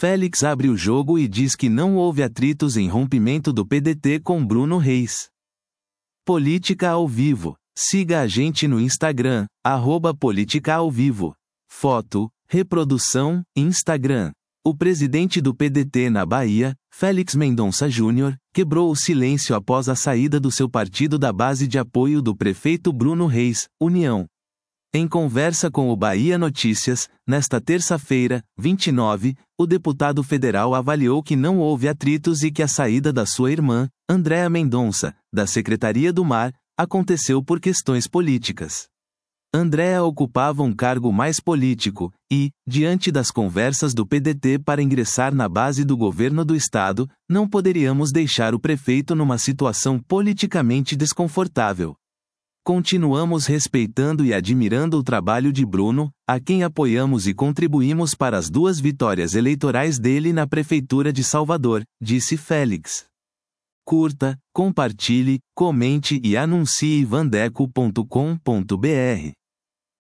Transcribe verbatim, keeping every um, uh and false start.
Félix abre o jogo e diz que não houve atritos em rompimento do P D T com Bruno Reis. Política ao vivo. Siga a gente no Instagram, arroba Política ao Vivo. Foto, reprodução, Instagram. O presidente do P D T na Bahia, Félix Mendonça Júnior, quebrou o silêncio após a saída do seu partido da base de apoio do prefeito Bruno Reis, União. Em conversa com o Bahia Notícias, nesta terça-feira, vinte e nove, o deputado federal avaliou que não houve atritos e que a saída da sua irmã, Andréa Mendonça, da Secretaria do Mar, aconteceu por questões políticas. Andréa ocupava um cargo mais político, e, diante das conversas do P D T para ingressar na base do governo do estado, não poderíamos deixar o prefeito numa situação politicamente desconfortável. Continuamos respeitando e admirando o trabalho de Bruno, a quem apoiamos e contribuímos para as duas vitórias eleitorais dele na Prefeitura de Salvador, disse Félix. Curta, compartilhe, comente e anuncie vandeco ponto com ponto br.